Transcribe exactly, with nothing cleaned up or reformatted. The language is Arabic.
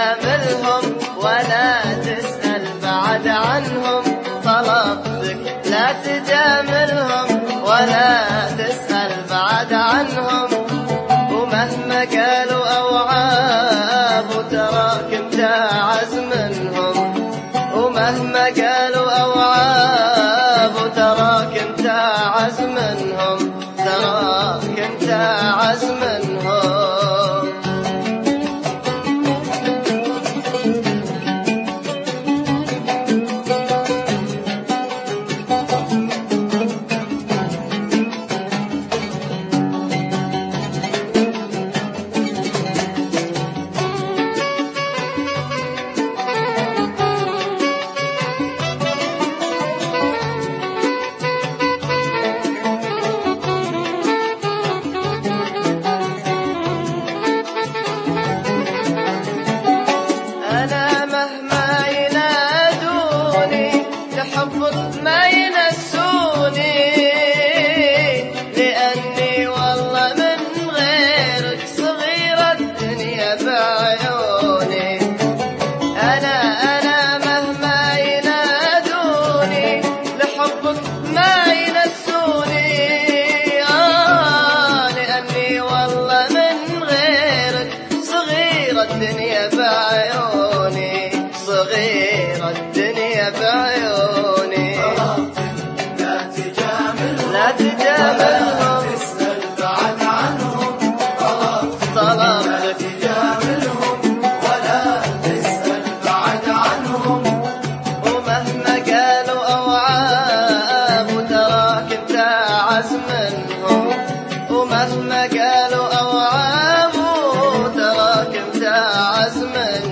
تجاملهم ولا تسأل بعد عنهم، طلبتك لا تجاملهم ولا تسأل بعد عنهم. ومهما قالوا أو عابوا تراك انت أعز منهم، ومهما قالوا أو عابوا تراك انت أعز منهم، تراك انت أعز منهم. حبك ما ينسوني، لأني والله من غيرك صغيرة الدنيا بعيوني. أنا أنا مهما ينادوني لحبك ما ينسوني، آه لأني والله من غيرك صغيرة الدنيا بعيوني، صغيرة الدنيا بعيوني. لا تجاملهم تسأل بعد عنهم، طلبتك تجاملهم ولا تسأل بعد عنهم. ومهما قالوا أو عابوا تراك انت أعز منهم، ومهما قالوا أو عابوا تراك انت أعز منهم.